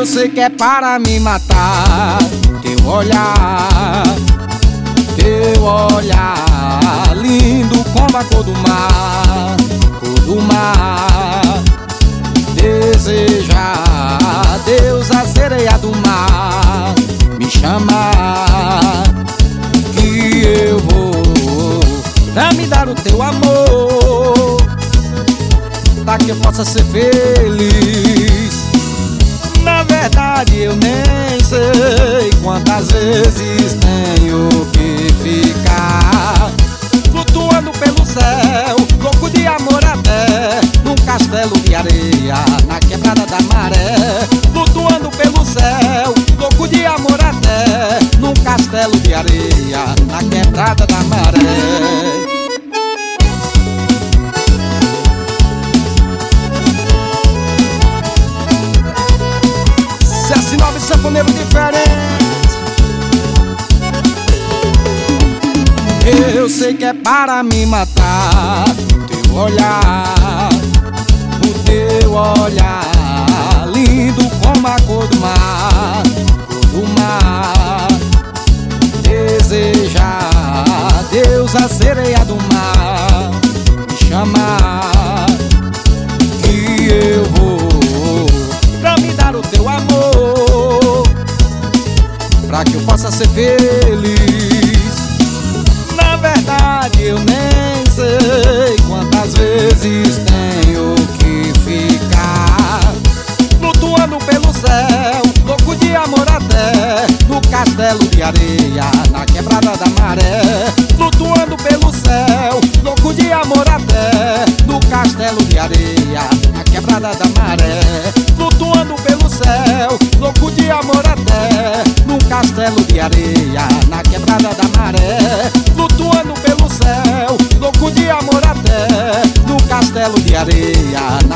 sei que é para me matar. Teu olhar lindo como a cor do mar, cor do mar. Deseja Deus a sereia do mar me chamar, que eu vou pra me dar o teu amor, pra que eu possa ser feliz. Na verdade eu nem sei quantas vezes tenho que ficar flutuando pelo céu, louco de amor até num castelo de areia na quebrada da maré. Flutuando pelo céu, louco de amor até num castelo de areia na quebrada da maré. CS9 sanfoneiro diferente. Eu sei que é para me matar. Teu olhar, o teu olhar lindo como a cor do mar, cor do mar. Deseja Deus a sereia do mar me chamar, que eu vou pra me dar o teu amor, pra que eu possa ser feliz. Na verdade eu nem sei quantas vezes tenho que ficar flutuando pelo céu, louco de amor até no castelo de areia na quebrada da maré. Flutuando pelo céu, louco de amor até no castelo de areia na quebrada da maré. Flutuando pelo céu, louco de amor até no castelo de areia na quebrada da maré. Flutuando pelo céu, louco de amor até no castelo de areia